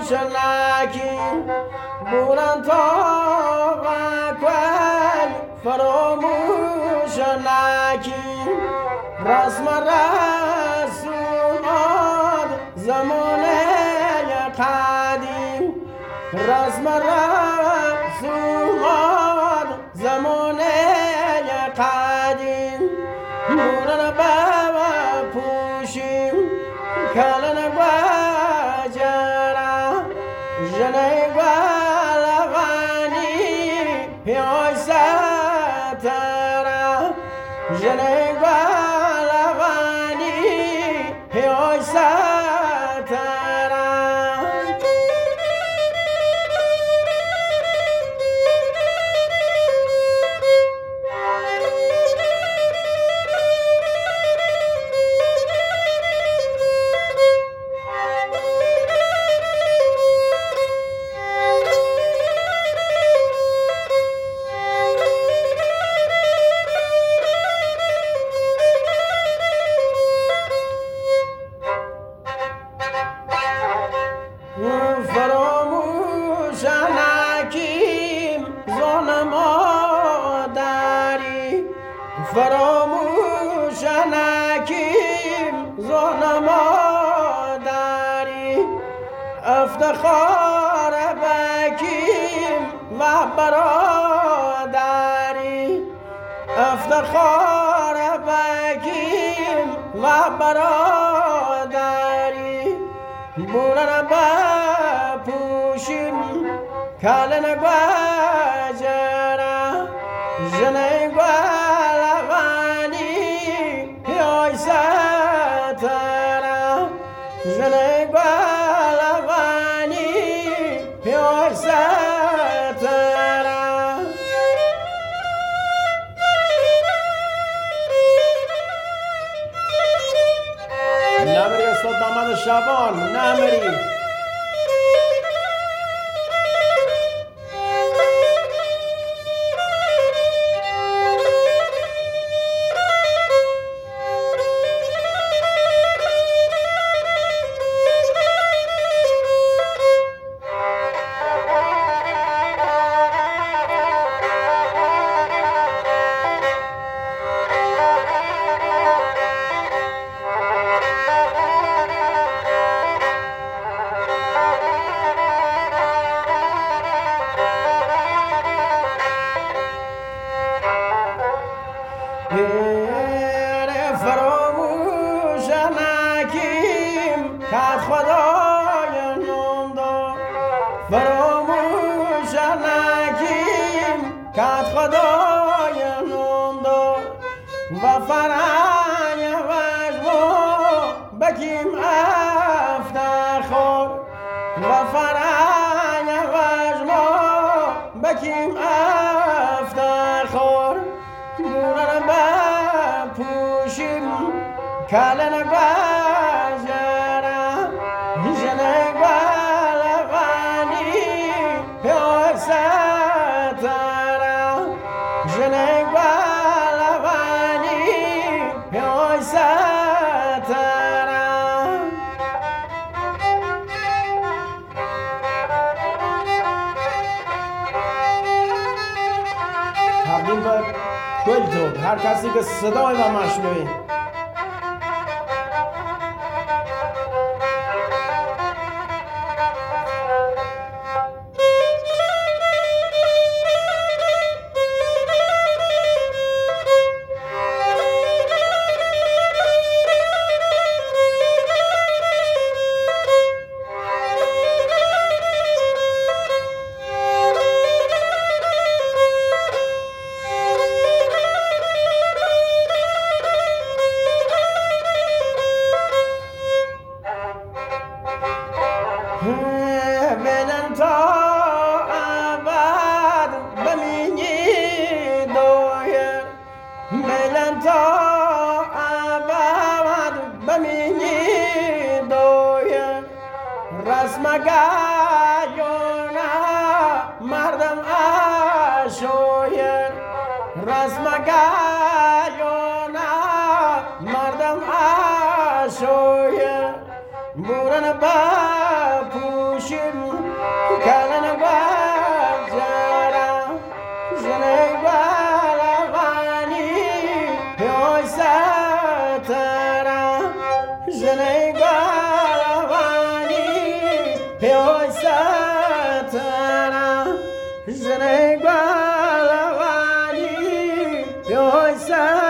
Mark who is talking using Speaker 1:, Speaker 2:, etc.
Speaker 1: شناکی بوران تا وکل فراموش نکی رسم رسومات زمانه قدیم رسم رسومات زمانه قدیم بوران بابا پوشیم کلن گوجرا جنه گلوانی پیای سترا جنه گلوانی پیای سترا فراموش نکیم زن مادری فراموش نکیم زن مادری افتخار بکیم و برادری افتخار بکیم و برادری بوران بپوشیم کلن گوجرا جنه گلوانی پیای سترا جنه گلوانی پیای سترا نمری استاد محمد شبان نمری فراموش نکیم که خدای نام داد فراموش نکیم که خدای نام داد و فرنگ وجبو بکیم افتخار و فرنگ وجبو بکیم افتخار بوران بپوشیم کلن گوجرا جنه گلوانی پیای سترا جنه گلوانی پیای سترا تقدیم به کلتو هر کسی که صدای و مشنوی بلن تا ابد بمینی دویر بلن تا ابد بمینی دویر رسم گایونا مردم اشویر رسم گایونا مردم اشویر بوران بپوشیم زنگوانی پیوسته